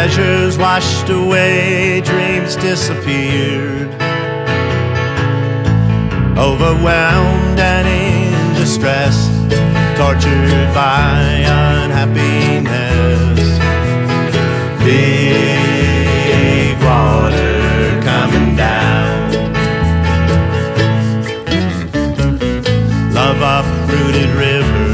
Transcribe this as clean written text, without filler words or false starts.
Pleasures washed away, dreams disappeared. Overwhelmed and in distress, tortured by unhappiness. Big water coming down. Love uprooted river